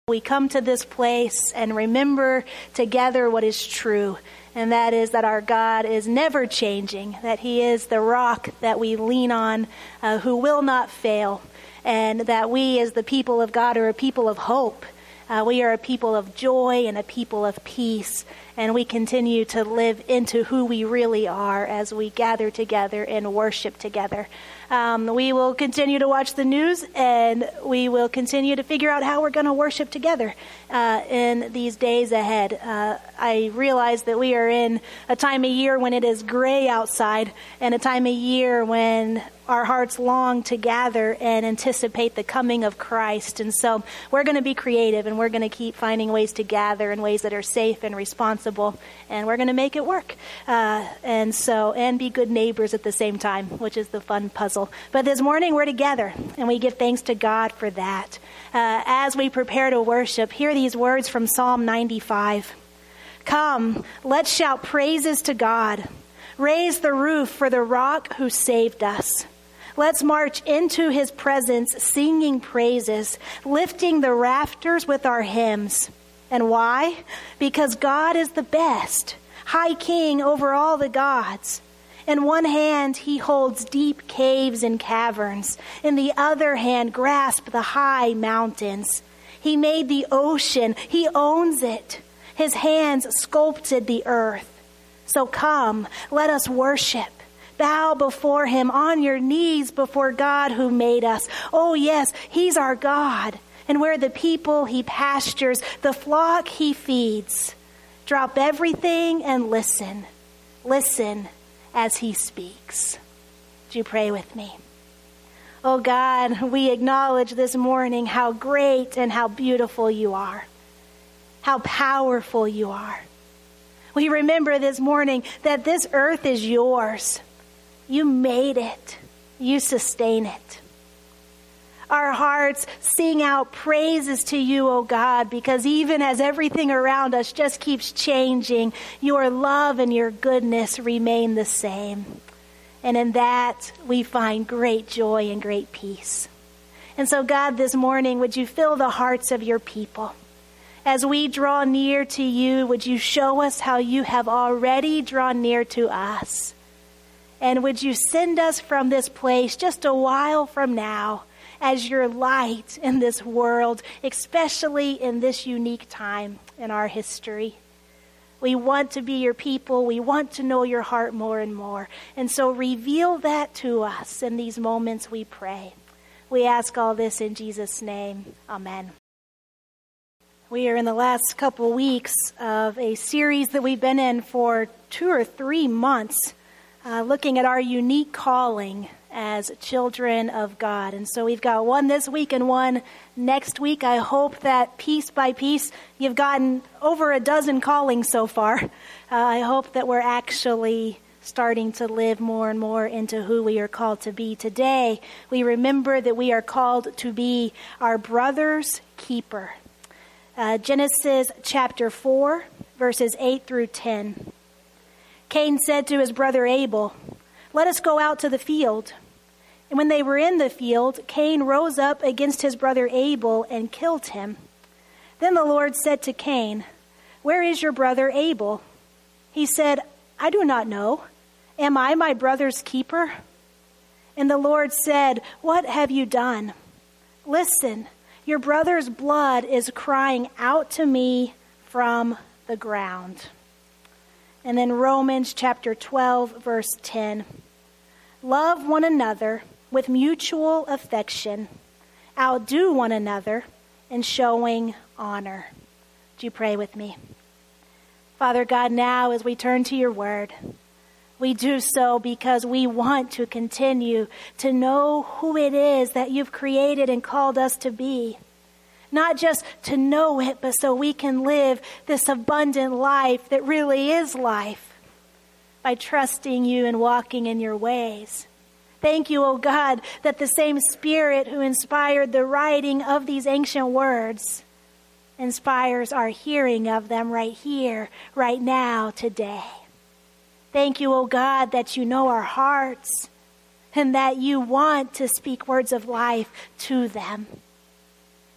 We come to this place and remember together what is true, and that is that our God is never changing, that He is the rock that we lean on, who will not fail, and that we as the people of God are a people of hope. We are a people of joy and a people of peace, and we continue to live into who we really are as we gather together and worship together. We will continue to watch the news, and we will continue to figure out how we're going to worship together in these days ahead. I realize that we are in a time of year when it is gray outside, and a time of year when our hearts long to gather and anticipate the coming of Christ. And so we're going to be creative, and we're going to keep finding ways to gather in ways that are safe and responsible, and we're going to make it work. And be good neighbors at the same time, which is the fun puzzle. But this morning we're together, and we give thanks to God for that. As we prepare to worship, hear these words from Psalm 95. Come, let's shout praises to God. Raise the roof for the rock who saved us. Let's march into His presence singing praises, lifting the rafters with our hymns. And why? Because God is the best, High King over all the gods. In one hand, He holds deep caves and caverns. In the other hand, grasp the high mountains. He made the ocean. He owns it. His hands sculpted the earth. So come, let us worship. Bow before Him on your knees before God who made us. Oh yes, He's our God. And we're the people He pastures, the flock He feeds. Drop everything and listen. Listen as He speaks. Would you pray with me? Oh God, we acknowledge this morning how great and how beautiful You are. How powerful You are. We remember this morning that this earth is Yours. You made it. You sustain it. Our hearts sing out praises to You, oh God, because even as everything around us just keeps changing, Your love and Your goodness remain the same. And in that, we find great joy and great peace. And so, God, this morning, would You fill the hearts of Your people? As we draw near to You, would You show us how You have already drawn near to us? And would You send us from this place just a while from now as Your light in this world, especially in this unique time in our history? We want to be Your people. We want to know Your heart more and more. And so reveal that to us in these moments, we pray. We ask all this in Jesus' name. Amen. We are in the last couple weeks of a series that we've been in for 2 or 3 months, looking at our unique calling as children of God. And so we've got one this week and one next week. I hope that piece by piece you've gotten over a dozen callings so far. I hope that we're actually starting to live more and more into who we are called to be. Today, we remember that we are called to be our brother's keeper. Genesis chapter 4, verses 8 through 10. Cain said to his brother Abel, "Let us go out to the field." And when they were in the field, Cain rose up against his brother Abel and killed him. Then the Lord said to Cain, "Where is your brother Abel?" He said, "I do not know. Am I my brother's keeper?" And the Lord said, "What have you done? Listen, your brother's blood is crying out to me from the ground." And then Romans chapter 12, verse 10. Love one another with mutual affection. Outdo one another in showing honor. Would you pray with me? Father God, now as we turn to Your word, we do so because we want to continue to know who it is that You've created and called us to be. Not just to know it, but so we can live this abundant life that really is life by trusting You and walking in Your ways. Thank You, O God, that the same Spirit who inspired the writing of these ancient words inspires our hearing of them right here, right now, today. Thank You, O God, that You know our hearts and that You want to speak words of life to them.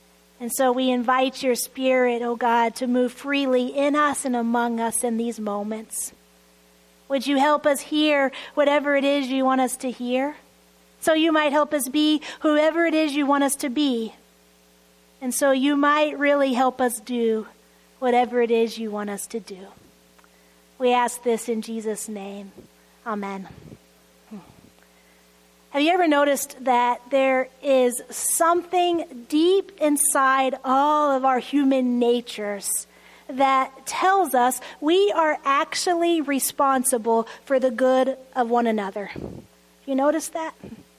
And so we invite your Spirit, oh God, to move freely in us and among us in these moments. Would you help us hear whatever it is you want us to hear? So you might help us be whoever it is you want us to be. And so you might really help us do whatever it is you want us to do. We ask this in Jesus' name. Amen. Have you ever noticed that there is something deep inside all of our human natures that tells us we are actually responsible for the good of one another? You notice that?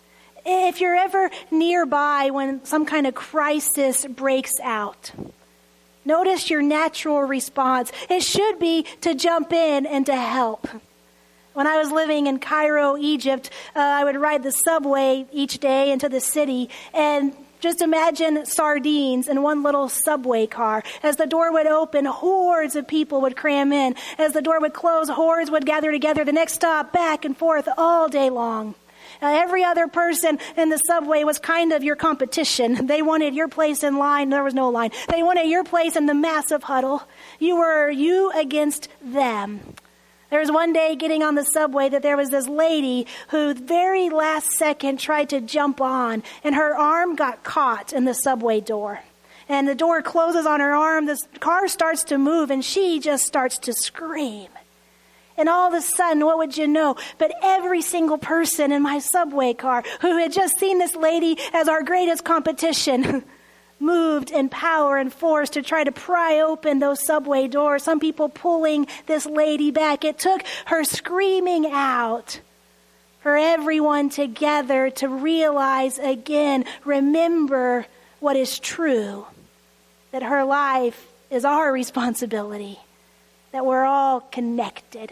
If you're ever nearby when some kind of crisis breaks out, notice your natural response. It should be to jump in and to help. When I was living in Cairo, Egypt, I would ride the subway each day into the city, and just imagine sardines in one little subway car. As the door would open, hordes of people would cram in. As the door would close, hordes would gather together. The next stop, back and forth all day long. Every other person in the subway was kind of your competition. They wanted your place in line. There was no line. They wanted your place in the massive huddle. You were you against them. There was one day getting on the subway that there was this lady who very last second tried to jump on, and her arm got caught in the subway door. And the door closes on her arm. The car starts to move, and she just starts to scream. And all of a sudden, what would you know? But every single person in my subway car who had just seen this lady as our greatest competition moved in power and force to try to pry open those subway doors. Some people pulling this lady back. It took her screaming out for everyone together to realize again, remember what is true, that her life is our responsibility, that we're all connected.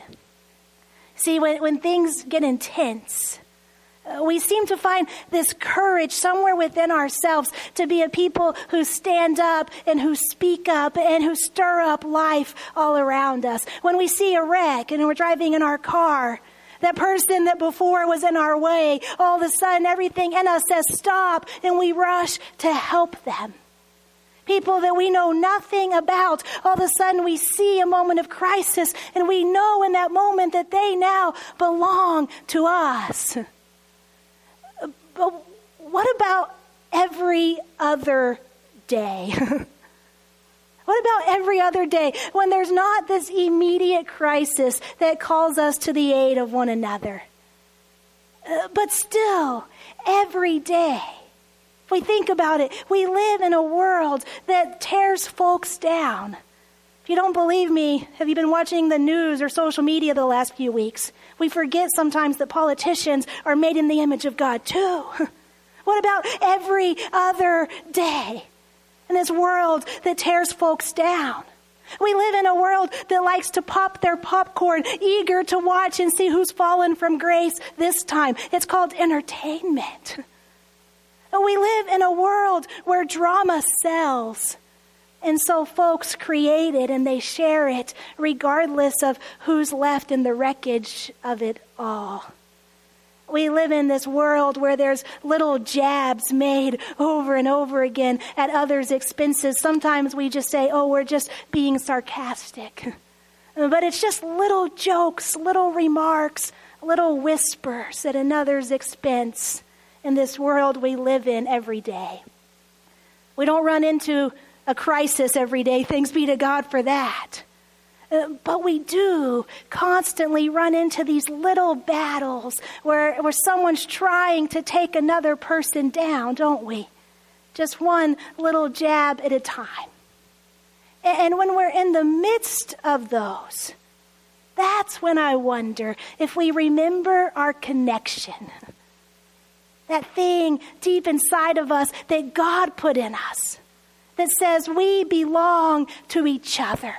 See, when things get intense, we seem to find this courage somewhere within ourselves to be a people who stand up and who speak up and who stir up life all around us. When we see a wreck and we're driving in our car, that person that before was in our way, all of a sudden everything in us says stop, and we rush to help them. People that we know nothing about, all of a sudden we see a moment of crisis, and we know in that moment that they now belong to us. But what about every other day? What about every other day when there's not this immediate crisis that calls us to the aid of one another? But still, every day, if we think about it, we live in a world that tears folks down. If you don't believe me, have you been watching the news or social media the last few weeks? We forget sometimes that politicians are made in the image of God too. What about every other day in this world that tears folks down? We live in a world that likes to pop their popcorn, eager to watch and see who's fallen from grace this time. It's called entertainment. We live in a world where drama sells. And so folks create it and they share it regardless of who's left in the wreckage of it all. We live in this world where there's little jabs made over and over again at others' expenses. Sometimes we just say, oh, we're just being sarcastic. But it's just little jokes, little remarks, little whispers at another's expense in this world we live in every day. We don't run into a crisis every day. Thanks be to God for that. But we do constantly run into these little battles where someone's trying to take another person down, don't we? Just one little jab at a time. And when we're in the midst of those, that's when I wonder if we remember our connection. That thing deep inside of us that God put in us that says we belong to each other.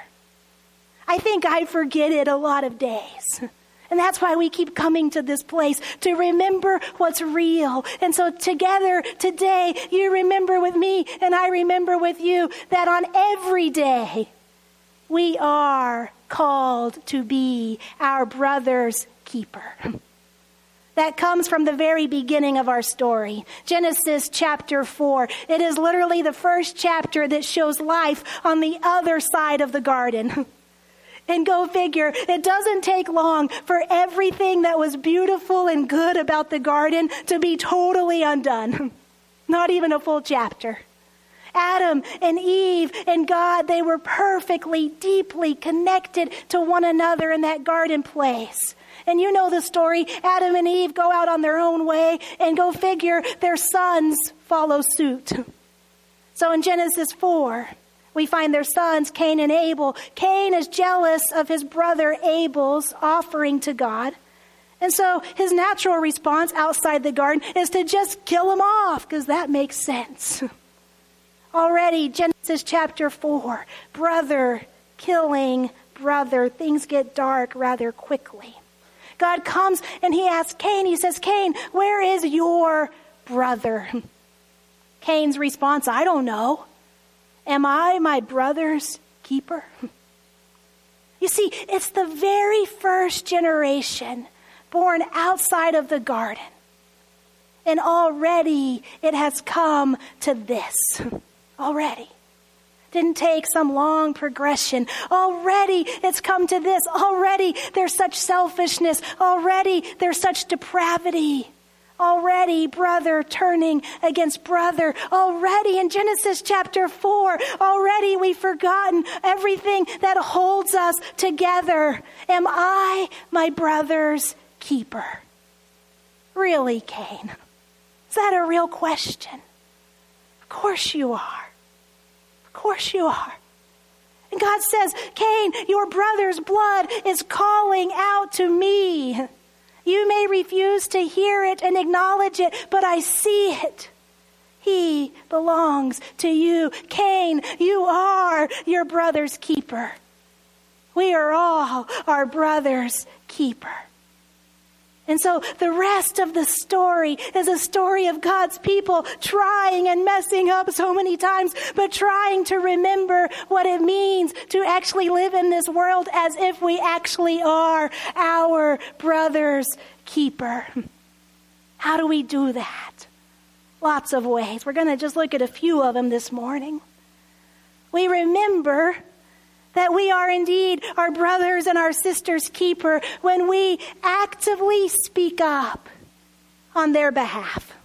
I think I forget it a lot of days. And that's why we keep coming to this place to remember what's real. And so together today, you remember with me and I remember with you that on every day, we are called to be our brother's keeper. that comes from the very beginning of our story. Genesis chapter 4. It is literally the first chapter that shows life on the other side of the garden. And go figure, it doesn't take long for everything that was beautiful and good about the garden to be totally undone. Not even a full chapter. Adam and Eve and God, they were perfectly, deeply connected to one another in that garden place. And you know the story. Adam and Eve go out on their own way, and go figure, their sons follow suit. So in Genesis 4, we find their sons, Cain and Abel. Cain is jealous of his brother Abel's offering to God. And so his natural response outside the garden is to just kill him off, because that makes sense. Already, Genesis chapter 4, brother killing brother. Things get dark rather quickly. God comes and he asks Cain, he says, Cain, where is your brother? Cain's response, I don't know. Am I my brother's keeper? You see, it's the very first generation born outside of the garden. And already it has come to this. Already. Didn't take some long progression. Already it's come to this. Already there's such selfishness. Already there's such depravity. Already brother turning against brother. Already in Genesis chapter 4, already we've forgotten everything that holds us together. Am I my brother's keeper? Really, Cain? Is that a real question? Of course you are. Of course you are. And God says, Cain, your brother's blood is calling out to me. You may refuse to hear it and acknowledge it, but I see it. He belongs to you. Cain, you are your brother's keeper. We are all our brother's keeper. And so the rest of the story is a story of God's people trying and messing up so many times, but trying to remember what it means to actually live in this world as if we actually are our brother's keeper. How do we do that? Lots of ways. We're going to just look at a few of them this morning. We remember that we are indeed our brothers and our sisters' keeper when we actively speak up on their behalf.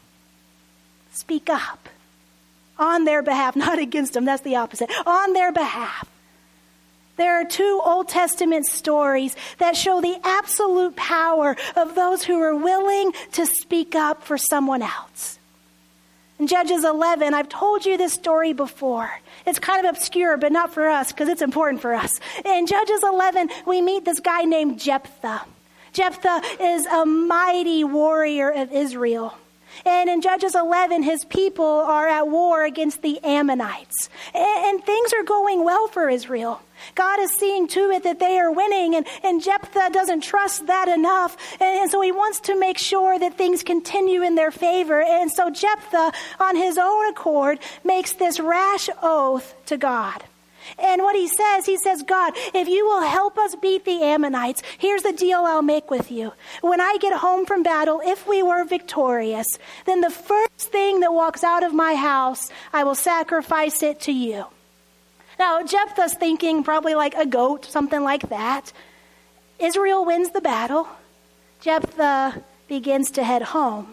Speak up on their behalf, not against them. That's the opposite. On their behalf. There are 2 Old Testament stories that show the absolute power of those who are willing to speak up for someone else. In Judges 11, I've told you this story before. It's kind of obscure, but not for us, because it's important for us. In Judges 11, we meet this guy named Jephthah. Jephthah is a mighty warrior of Israel. And in Judges 11, his people are at war against the Ammonites. And things are going well for Israel. God is seeing to it that they are winning, and Jephthah doesn't trust that enough. And so he wants to make sure that things continue in their favor. And so Jephthah, on his own accord, makes this rash oath to God. And what he says, God, if you will help us beat the Ammonites, here's the deal I'll make with you. When I get home from battle, if we were victorious, then the first thing that walks out of my house, I will sacrifice it to you. Now, Jephthah's thinking probably like a goat, something like that. Israel wins the battle. Jephthah begins to head home.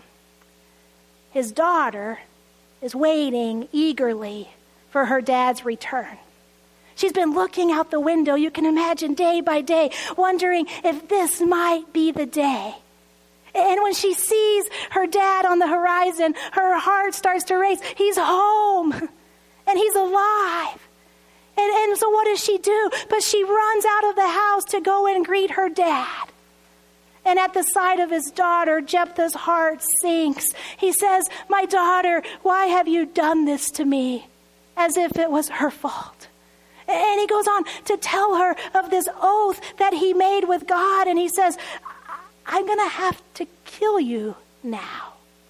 His daughter is waiting eagerly for her dad's return. She's been looking out the window, you can imagine, day by day, wondering if this might be the day. And when she sees her dad on the horizon, her heart starts to race. He's home, and he's alive. And so what does she do? But she runs out of the house to go and greet her dad. And at the sight of his daughter, Jephthah's heart sinks. He says, my daughter, why have you done this to me? As if it was her fault. And he goes on to tell her of this oath that he made with God. And he says, I'm going to have to kill you now.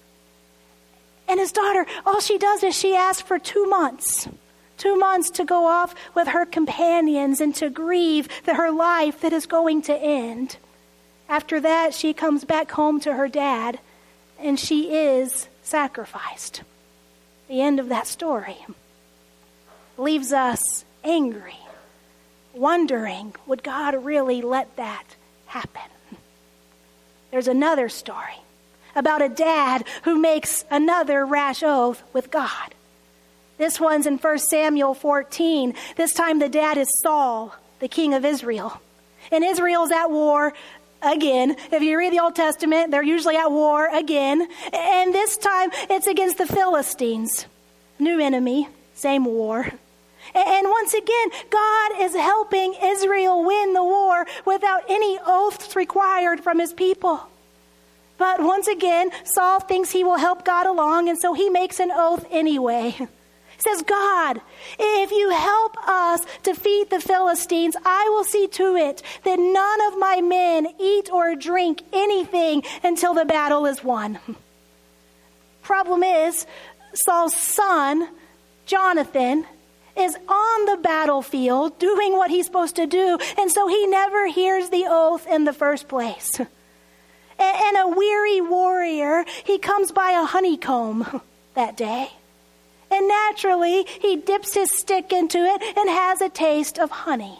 And his daughter, all she does is she asks for 2 months. 2 months to go off with her companions and to grieve her life that is going to end. After that, she comes back home to her dad, and she is sacrificed. The end of that story leaves us angry, wondering, would God really let that happen? There's another story about a dad who makes another rash oath with God. This one's in 1 Samuel 14. This time the dad is Saul, the king of Israel. And Israel's at war again. If you read the Old Testament, they're usually at war again. And this time it's against the Philistines. New enemy, same war. And once again, God is helping Israel win the war without any oaths required from his people. But once again, Saul thinks he will help God along, and so he makes an oath anyway. He says, God, if you help us defeat the Philistines, I will see to it that none of my men eat or drink anything until the battle is won. Problem is, Saul's son, Jonathan, is on the battlefield doing what he's supposed to do, and so he never hears the oath in the first place. And a weary warrior, he comes by a honeycomb that day. And naturally, he dips his stick into it and has a taste of honey.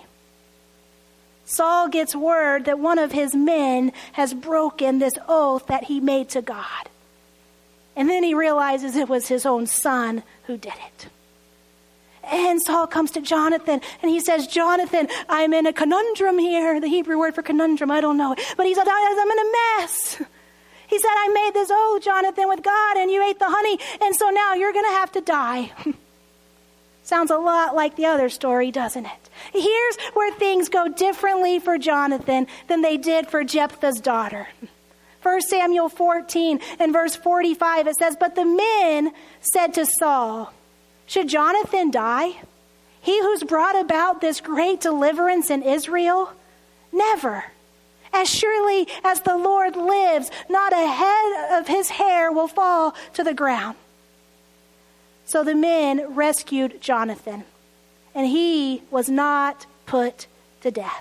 Saul gets word that one of his men has broken this oath that he made to God. And then he realizes it was his own son who did it. And Saul comes to Jonathan and he says, Jonathan, I'm in a conundrum here. The Hebrew word for conundrum, I don't know. But he said, I'm in a mess. He said, I made this oath, Jonathan, with God, and you ate the honey, and so now you're going to have to die. Sounds a lot like the other story, doesn't it? Here's where things go differently for Jonathan than they did for Jephthah's daughter. 1 Samuel 14 and verse 45, it says, but the men said to Saul, should Jonathan die? He who's brought about this great deliverance in Israel? Never. As surely as the Lord lives, not a head of his hair will fall to the ground. So the men rescued Jonathan, and he was not put to death.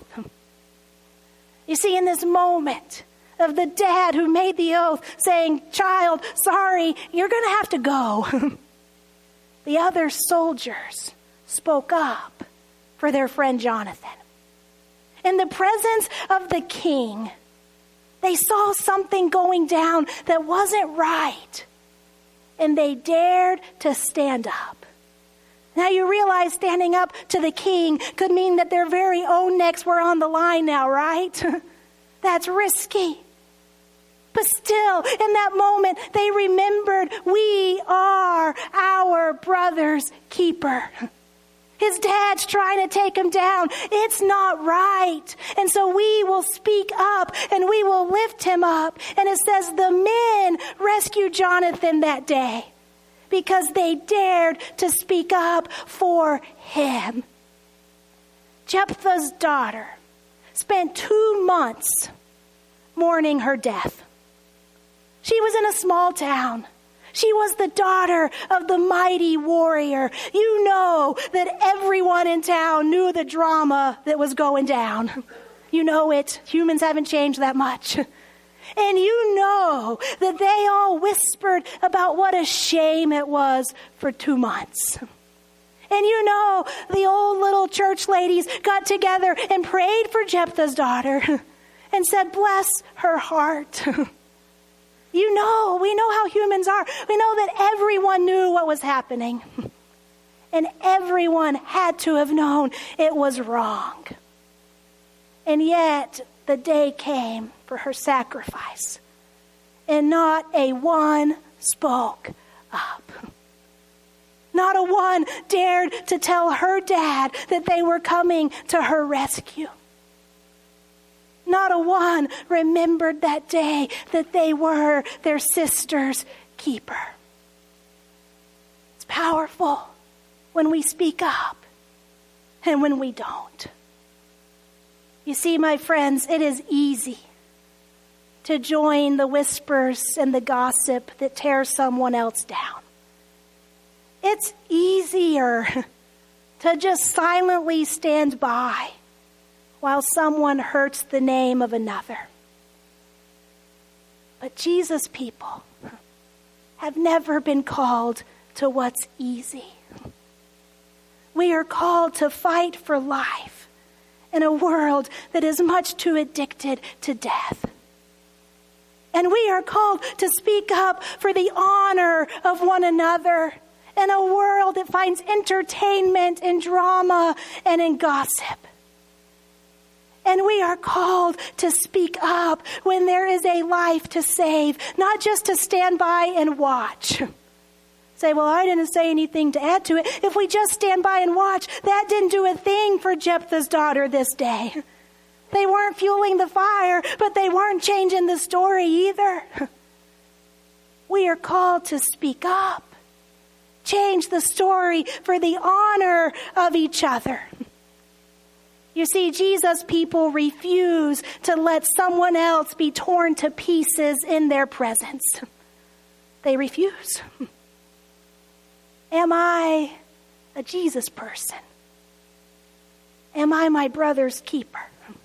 You see, in this moment of the dad who made the oath saying, child, sorry, you're going to have to go. The other soldiers spoke up for their friend Jonathan. In the presence of the king, they saw something going down that wasn't right, and they dared to stand up. Now you realize standing up to the king could mean that their very own necks were on the line now, right? That's risky. But still, in that moment, they remembered, we are our brother's keeper. His dad's trying to take him down. It's not right. And so we will speak up and we will lift him up. And it says the men rescued Jonathan that day because they dared to speak up for him. Jephthah's daughter spent 2 months mourning her death. She was in a small town. She was the daughter of the mighty warrior. You know that everyone in town knew the drama that was going down. You know it. Humans haven't changed that much. And you know that they all whispered about what a shame it was for 2 months. And you know the old little church ladies got together and prayed for Jephthah's daughter and said, bless her heart. You know, we know how humans are. We know that everyone knew what was happening. And everyone had to have known it was wrong. And yet, the day came for her sacrifice. And not a one spoke up. Not a one dared to tell her dad that they were coming to her rescue. Not a one remembered that day that they were their sister's keeper. It's powerful when we speak up and when we don't. You see, my friends, it is easy to join the whispers and the gossip that tear someone else down. It's easier to just silently stand by while someone hurts the name of another. But Jesus' people have never been called to what's easy. We are called to fight for life in a world that is much too addicted to death. And we are called to speak up for the honor of one another in a world that finds entertainment in drama and in gossip. And we are called to speak up when there is a life to save, not just to stand by and watch. Say, well, I didn't say anything to add to it. If we just stand by and watch, that didn't do a thing for Jephthah's daughter this day. They weren't fueling the fire, but they weren't changing the story either. We are called to speak up, change the story for the honor of each other. You see, Jesus' people refuse to let someone else be torn to pieces in their presence. They refuse. Am I a Jesus person? Am I my brother's keeper?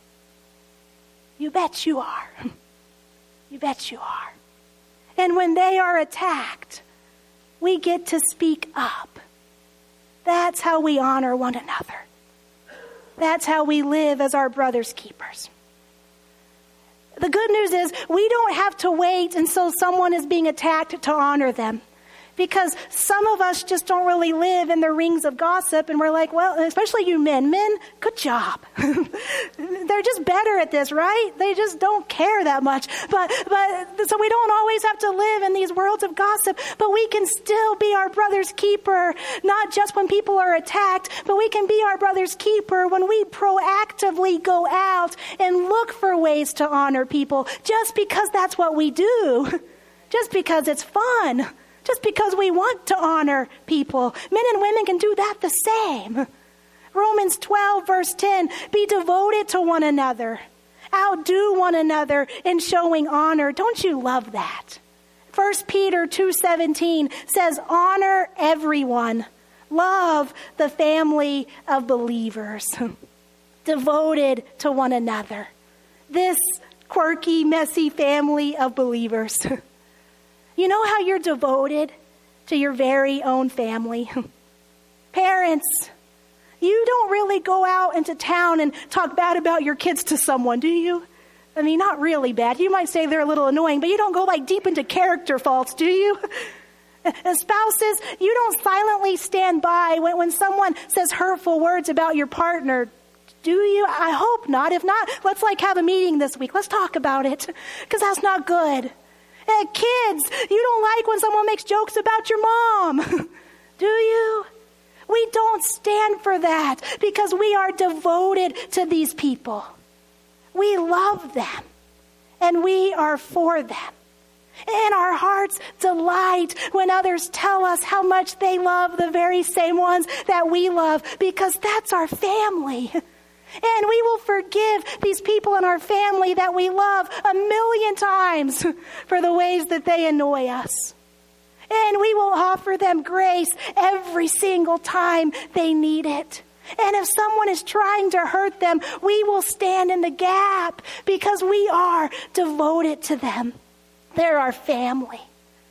You bet you are. You bet you are. And when they are attacked, we get to speak up. That's how we honor one another. That's how we live as our brother's keepers. The good news is we don't have to wait until someone is being attacked to honor them. Because some of us just don't really live in the rings of gossip, and we're like, well, especially you men. Men, good job. They're just better at this, right? They just don't care that much. But so we don't always have to live in these worlds of gossip, but we can still be our brother's keeper, not just when people are attacked, but we can be our brother's keeper when we proactively go out and look for ways to honor people, just because that's what we do, just because it's fun. Just because we want to honor people. Men and women can do that the same. Romans 12, verse 10, be devoted to one another. Outdo one another in showing honor. Don't you love that? 1 Peter 2:17 says, honor everyone. Love the family of believers. Devoted to one another. This quirky, messy family of believers. You know how you're devoted to your very own family? Parents, you don't really go out into town and talk bad about your kids to someone, do you? I mean, not really bad. You might say they're a little annoying, but you don't go like deep into character faults, do you? Spouses, you don't silently stand by when someone says hurtful words about your partner, do you? I hope not. If not, let's have a meeting this week. Let's talk about it, because that's not good. Kids, you don't like when someone makes jokes about your mom. Do you? We don't stand for that because we are devoted to these people. We love them and we are for them. And our hearts delight when others tell us how much they love the very same ones that we love, because that's our family. And we will forgive these people in our family that we love 1,000,000 times for the ways that they annoy us. And we will offer them grace every single time they need it. And if someone is trying to hurt them, we will stand in the gap because we are devoted to them. They're our family.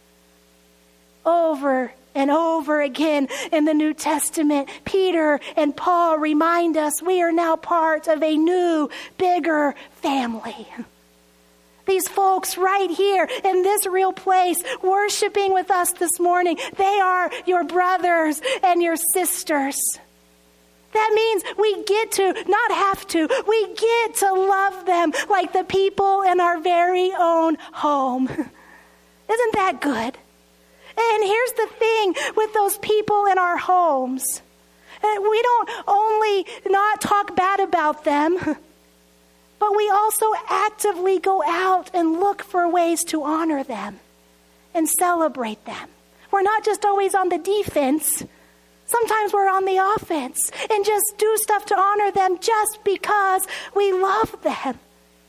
Over and over again in the New Testament, Peter and Paul remind us we are now part of a new, bigger family. These folks right here in this real place worshiping with us this morning, they are your brothers and your sisters. That means we get to, not have to, we get to love them like the people in our very own home. Isn't that good? And here's the thing with those people in our homes. We don't only not talk bad about them, but we also actively go out and look for ways to honor them and celebrate them. We're not just always on the defense. Sometimes we're on the offense and just do stuff to honor them just because we love them.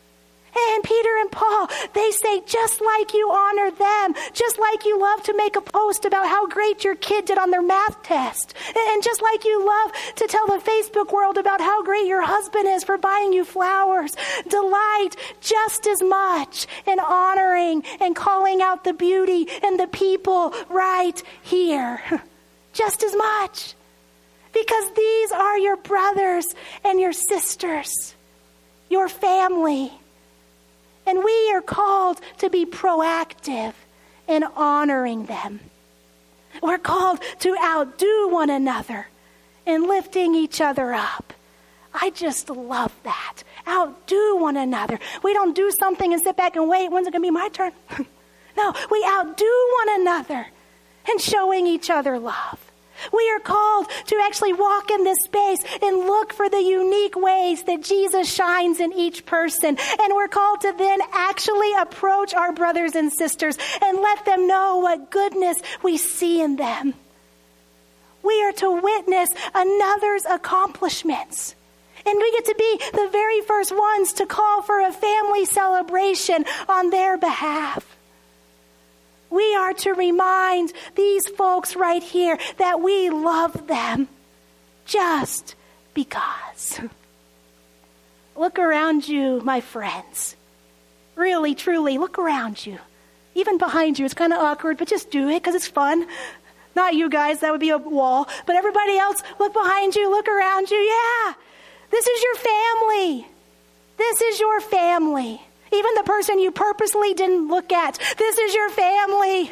And Peter and Paul, they say, just like you honor them, just like you love to make a post about how great your kid did on their math test, and just like you love to tell the Facebook world about how great your husband is for buying you flowers, delight just as much in honoring and calling out the beauty and the people right here. Just as much. Because these are your brothers and your sisters, your family. And we are called to be proactive in honoring them. We're called to outdo one another in lifting each other up. I just love that. Outdo one another. We don't do something and sit back and wait. When's it going to be my turn? No, we outdo one another in showing each other love. We are called to actually walk in this space and look for the unique ways that Jesus shines in each person. And we're called to then actually approach our brothers and sisters and let them know what goodness we see in them. We are to witness another's accomplishments. And we get to be the very first ones to call for a family celebration on their behalf. We are to remind these folks right here that we love them just because. Look around you, my friends. Really, truly, look around you. Even behind you. It's kind of awkward, but just do it because it's fun. Not you guys, that would be a wall. But everybody else, look behind you, look around you. Yeah, this is your family. This is your family. Even the person you purposely didn't look at. This is your family.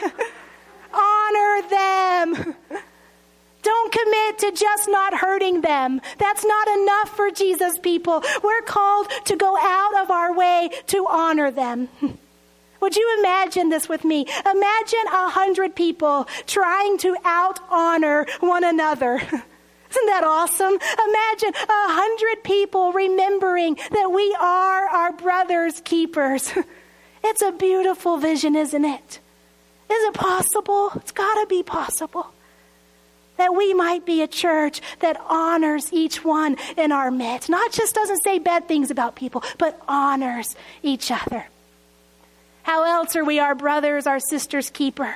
Honor them. Don't commit to just not hurting them. That's not enough for Jesus people. We're called to go out of our way to honor them. Would you imagine this with me? Imagine 100 people trying to out-honor one another. Isn't that awesome? Imagine 100 people remembering that we are our brother's keepers. It's a beautiful vision, isn't it? Is it possible? It's got to be possible. That we might be a church that honors each one in our midst. Not just doesn't say bad things about people, but honors each other. How else are we our brothers, our sisters' keeper?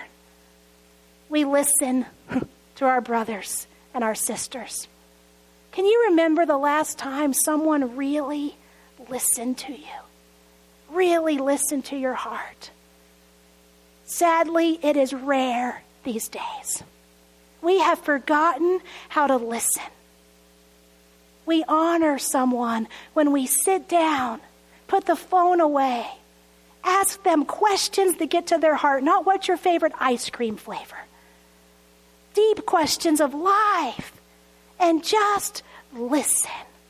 We listen to our brothers and our sisters. Can you remember the last time someone really listened to you? Really listened to your heart? Sadly, it is rare these days. We have forgotten how to listen. We honor someone when we sit down, put the phone away, ask them questions that get to their heart, not what's your favorite ice cream flavor. Deep questions of life, and just listen.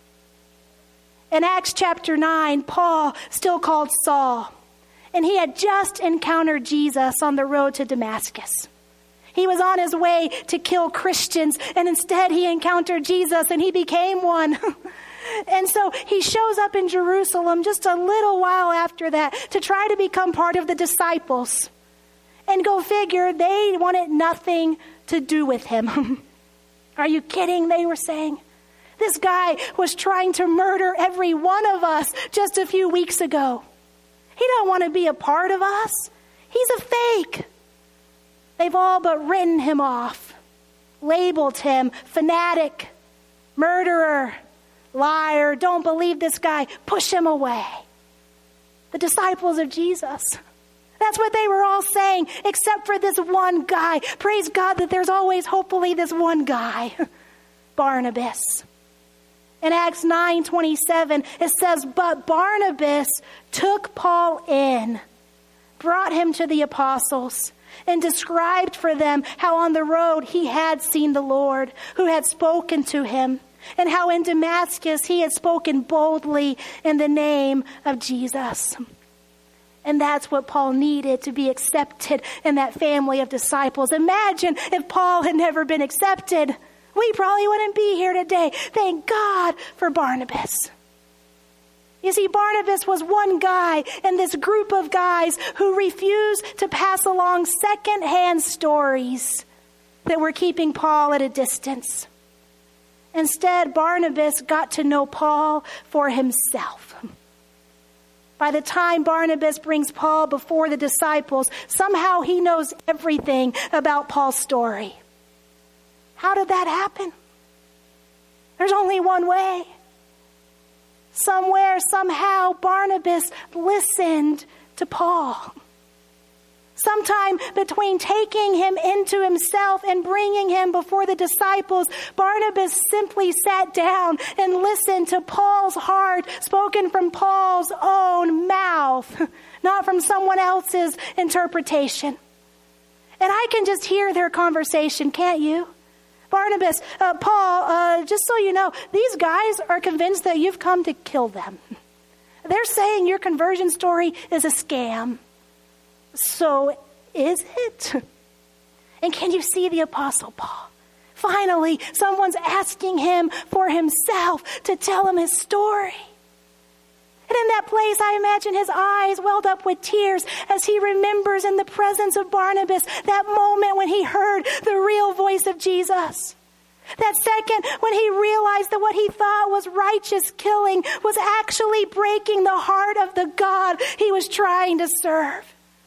In Acts chapter 9, Paul, still called Saul, and he had just encountered Jesus on the road to Damascus. He was on his way to kill Christians, and instead he encountered Jesus, and he became one. And so he shows up in Jerusalem just a little while after that to try to become part of the disciples. And go figure, they wanted nothing to do with him. Are you kidding? They were saying. This guy was trying to murder every one of us just a few weeks ago. He don't want to be a part of us. He's a fake. They've all but written him off, labeled him fanatic, murderer, liar, don't believe this guy, push him away. The disciples of Jesus. That's what they were all saying, except for this one guy. Praise God that there's always, hopefully, this one guy, Barnabas. In Acts 9:27, it says, but Barnabas took Paul in, brought him to the apostles, and described for them how on the road he had seen the Lord, who had spoken to him, and how in Damascus he had spoken boldly in the name of Jesus. And that's what Paul needed to be accepted in that family of disciples. Imagine if Paul had never been accepted. We probably wouldn't be here today. Thank God for Barnabas. You see, Barnabas was one guy in this group of guys who refused to pass along secondhand stories that were keeping Paul at a distance. Instead, Barnabas got to know Paul for himself. By the time Barnabas brings Paul before the disciples, somehow he knows everything about Paul's story. How did that happen? There's only one way. Somewhere, somehow, Barnabas listened to Paul. Sometime between taking him into himself and bringing him before the disciples, Barnabas simply sat down and listened to Paul's heart, spoken from Paul's own mouth, not from someone else's interpretation. And I can just hear their conversation, can't you? Barnabas, Paul, just so you know, these guys are convinced that you've come to kill them. They're saying your conversion story is a scam. So is it? And can you see the Apostle Paul? Finally, someone's asking him for himself to tell him his story. And in that place, I imagine his eyes welled up with tears as he remembers in the presence of Barnabas that moment when he heard the real voice of Jesus. That second when he realized that what he thought was righteous killing was actually breaking the heart of the God he was trying to serve.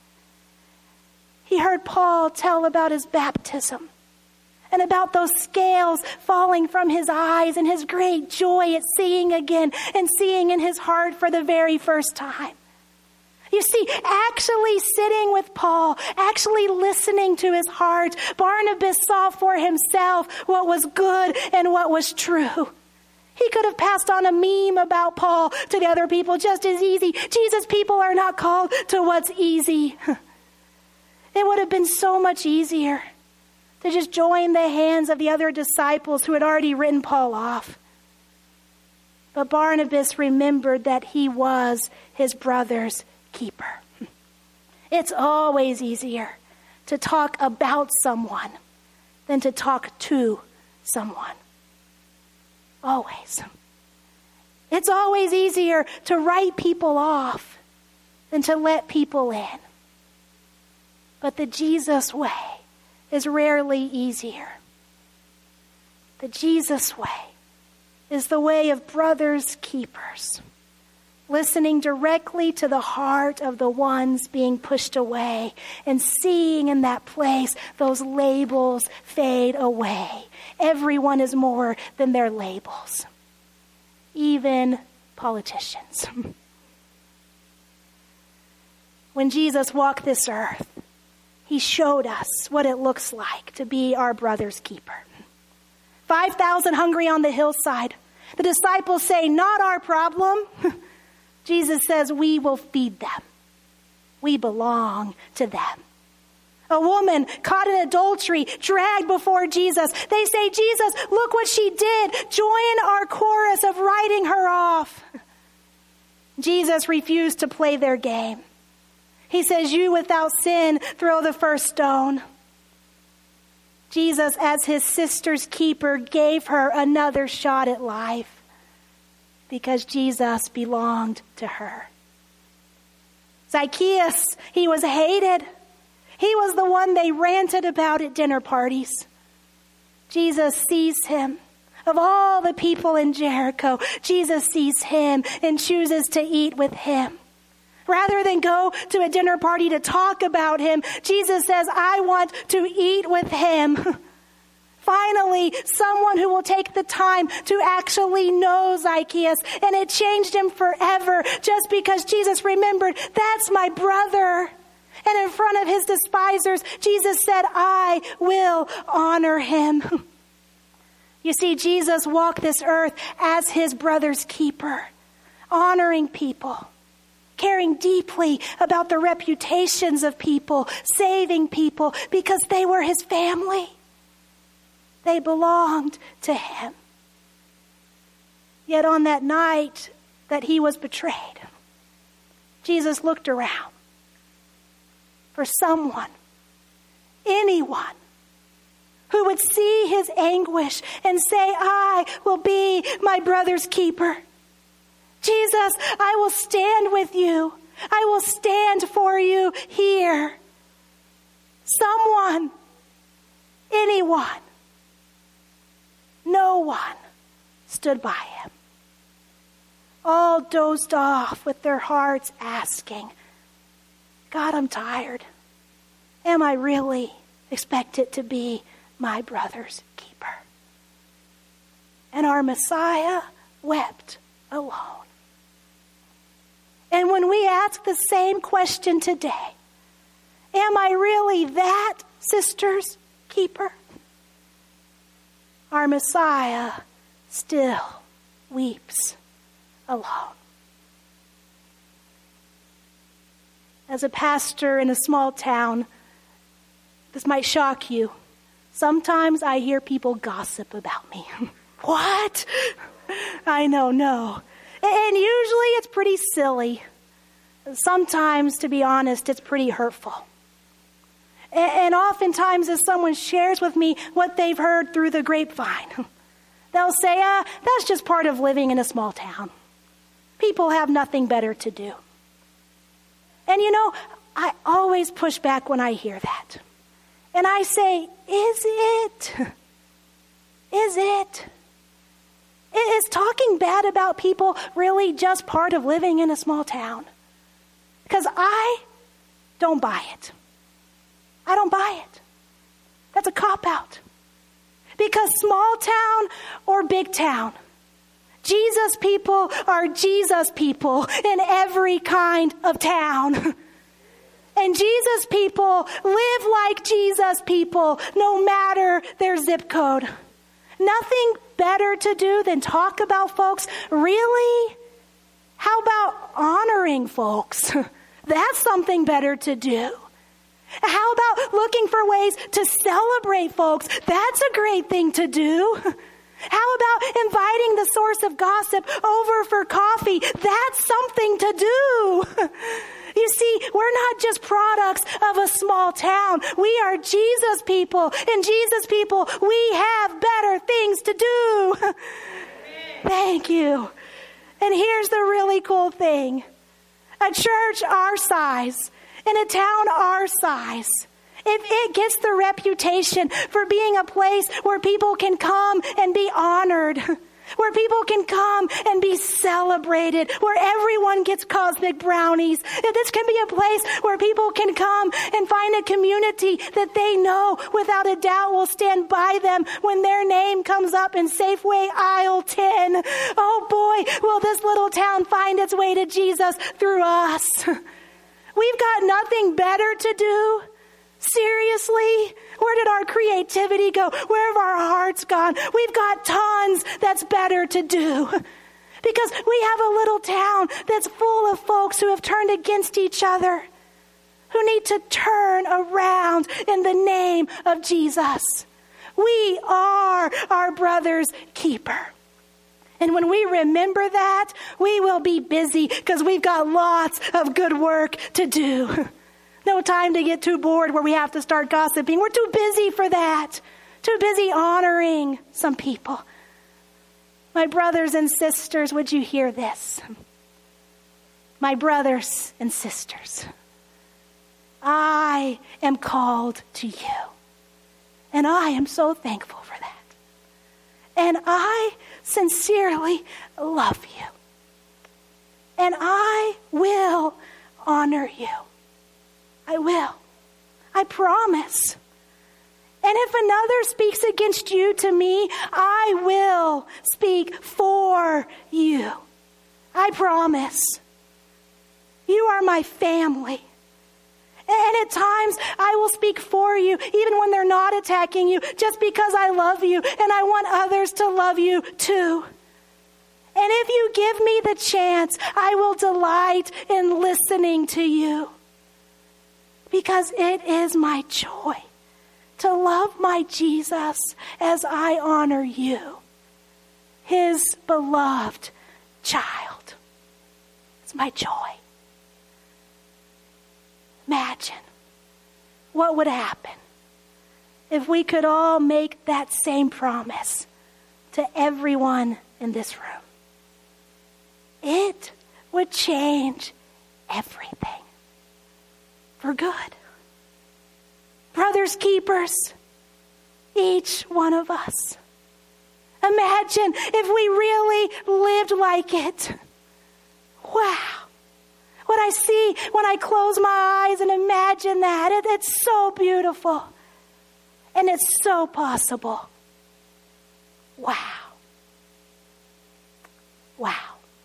He heard Paul tell about his baptism and about those scales falling from his eyes and his great joy at seeing again and seeing in his heart for the very first time. You see, actually sitting with Paul, actually listening to his heart, Barnabas saw for himself what was good and what was true. He could have passed on a meme about Paul to the other people just as easy. Jesus' people are not called to what's easy. It would have been so much easier to just join the hands of the other disciples who had already written Paul off. But Barnabas remembered that he was his brother's keeper. It's always easier to talk about someone than to talk to someone. Always. It's always easier to write people off than to let people in. But the Jesus way is rarely easier. The Jesus way is the way of brothers keepers, listening directly to the heart of the ones being pushed away and seeing in that place those labels fade away. Everyone is more than their labels, even politicians. When Jesus walked this earth, he showed us what it looks like to be our brother's keeper. 5,000 hungry on the hillside. The disciples say, not our problem. Jesus says, we will feed them. We belong to them. A woman caught in adultery, dragged before Jesus. They say, Jesus, look what she did. Join our chorus of writing her off. Jesus refused to play their game. He says, you without sin, throw the first stone. Jesus, as his sister's keeper, gave her another shot at life because Jesus belonged to her. Zacchaeus, he was hated. He was the one they ranted about at dinner parties. Jesus sees him. Of all the people in Jericho, Jesus sees him and chooses to eat with him. Rather than go to a dinner party to talk about him, Jesus says, I want to eat with him. Finally, someone who will take the time to actually know Zacchaeus. And it changed him forever just because Jesus remembered, that's my brother. And in front of his despisers, Jesus said, I will honor him. You see, Jesus walked this earth as his brother's keeper, honoring people, caring deeply about the reputations of people, saving people because they were his family. They belonged to him. Yet on that night that he was betrayed, Jesus looked around for someone, anyone, who would see his anguish and say, I will be my brother's keeper. Jesus, I will stand with you. I will stand for you here. Someone, anyone, no one stood by him. all dozed off with their hearts asking, God, I'm tired. Am I really expected to be my brother's keeper? And our Messiah wept alone. And when we ask the same question today, am I really that sister's keeper? Our Messiah still weeps alone. As a pastor in a small town, this might shock you. Sometimes I hear people gossip about me. What? I know, no. And usually it's pretty silly. Sometimes, to be honest, it's pretty hurtful. And oftentimes as someone shares with me what they've heard through the grapevine, they'll say, that's just part of living in a small town. People have nothing better to do. And I always push back when I hear that. And I say, is it? Is it? Is talking bad about people really just part of living in a small town? Because I don't buy it. I don't buy it. That's a cop-out. Because small town or big town, Jesus people are Jesus people in every kind of town. And Jesus people live like Jesus people no matter their zip code. Nothing better to do than talk about folks. Really? How about honoring folks? That's something better to do. How about looking for ways to celebrate folks? That's a great thing to do. How about inviting the source of gossip over for coffee? That's something to do. You see, we're not just products of a small town. We are Jesus people. And Jesus people, we have better things to do. Thank you. And here's the really cool thing. A church our size, in a town our size, if it gets the reputation for being a place where people can come and be honored, where people can come and be celebrated, where everyone gets cosmic brownies, if this can be a place where people can come and find a community that they know without a doubt will stand by them when their name comes up in Safeway aisle 10. Oh boy, will this little town find its way to Jesus through us. We've got nothing better to do. Seriously? Where did our creativity go? Where have our hearts gone? We've got tons that's better to do. Because we have a little town that's full of folks who have turned against each other, who need to turn around in the name of Jesus. We are our brother's keeper. And when we remember that, we will be busy because we've got lots of good work to do. No time to get too bored where we have to start gossiping. We're too busy for that. Too busy honoring some people. My brothers and sisters, would you hear this? My brothers and sisters, I am called to you. And I am so thankful for that. And I sincerely love you. And I will honor you. I will. I promise. And if another speaks against you to me, I will speak for you. I promise. You are my family. And at times, I will speak for you, even when they're not attacking you, just because I love you and I want others to love you too. And if you give me the chance, I will delight in listening to you. Because it is my joy to love my Jesus as I honor you, his beloved child. It's my joy. Imagine what would happen if we could all make that same promise to everyone in this room. It would change everything. For good. Brothers keepers, each one of us. Imagine if we really lived like it. Wow. What I see when I close my eyes and imagine that, it's so beautiful. And it's so possible. Wow. Wow.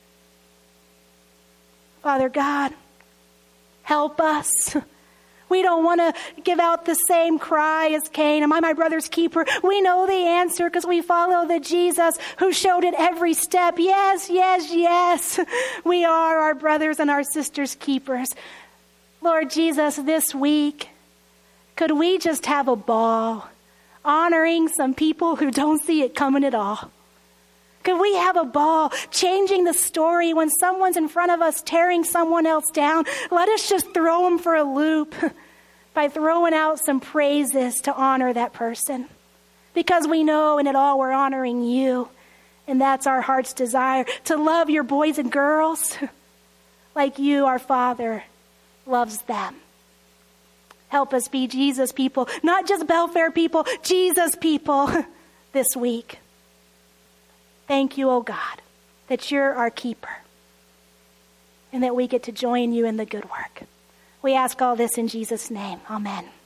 Father God, help us. We don't want to give out the same cry as Cain. Am I my brother's keeper? We know the answer because we follow the Jesus who showed it every step. Yes, yes, yes. We are our brothers and our sisters' keepers. Lord Jesus, this week, could we just have a ball honoring some people who don't see it coming at all? Could we have a ball changing the story when someone's in front of us tearing someone else down? Let us just throw them for a loop by throwing out some praises to honor that person. Because we know in it all we're honoring you. And that's our heart's desire, to love your boys and girls like you, our Father, loves them. Help us be Jesus people, not just Belfair people, Jesus people this week. Thank you, oh God, that you're our keeper and that we get to join you in the good work. We ask all this in Jesus' name. Amen.